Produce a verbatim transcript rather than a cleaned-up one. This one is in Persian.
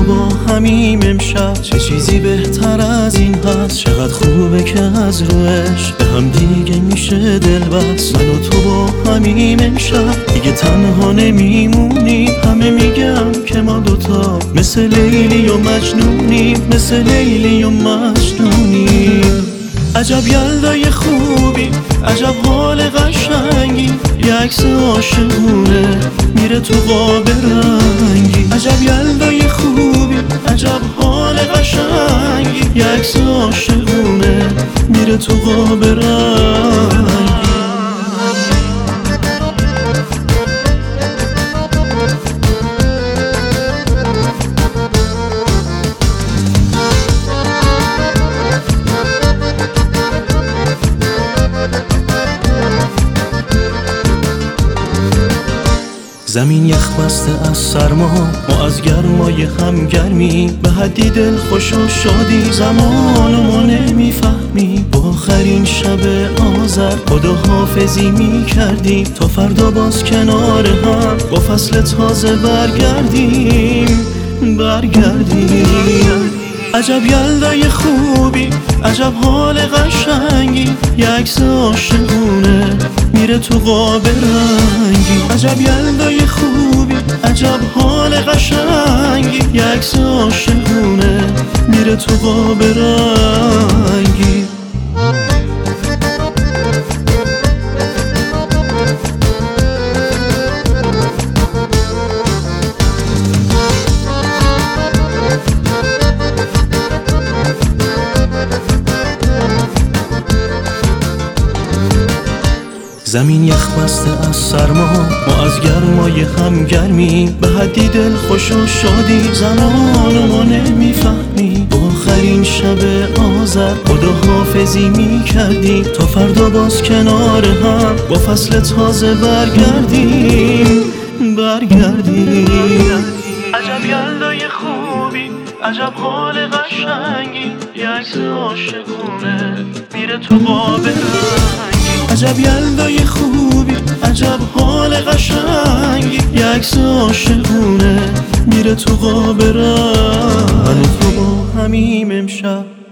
با همیم امشب، چه چیزی بهتر از این هست؟ چقدر خوبه که از روش به هم دیگه میشه دل بست. من و تو با همیم امشب دیگه تنها نمیمونیم. همه میگم که ما دوتا مثل لیلی و مجنونیم، مثل لیلی و مجنونیم. عجب یلدای خوبی، عجب حال قشنگی، یه عکس عاشقونه میره تو قاب رنگی. عجب یلدای خوبی، عجب حال قشنگی، یه عکس عاشقونه میره تو قاب رنگی. زمین یخ بسته از سرما، ما از گرمای هم گرمی، به حدی دل خوش و شادی، زمانو ما نمیفهمی. با آخرین شب آذر خداحافظی میکردیم تا فردا باز کنار هم با فصل تازه برگردیم برگردیم. عجب یلدای خوبی، عجب حال قشنگی، یه عکس عاشقونه میره تو قاب رنگی. عجب یلدای خوبی، عجب حال قشنگی، یه عکس عاشقونه میره تو قاب رنگی. زمین یخ بسته از سرما، ما از گرمای هم گرمی، به حدی دل خوش و شادی، زمانو ما نمیفهمی. با آخرین شب آذر خداحافظی میکردیم تا فردا باز کنار هم با فصل تازه برگردیم برگردیم. عجب یلدای خوبی، عجب حال قشنگی، یه عکس عاشقونه میره تو قاب رنگی. عجب یلدای خوبی، عجب حال قشنگی، یه عکس عاشقونه میره تو قاب رنگی. من و تو با همیم امشب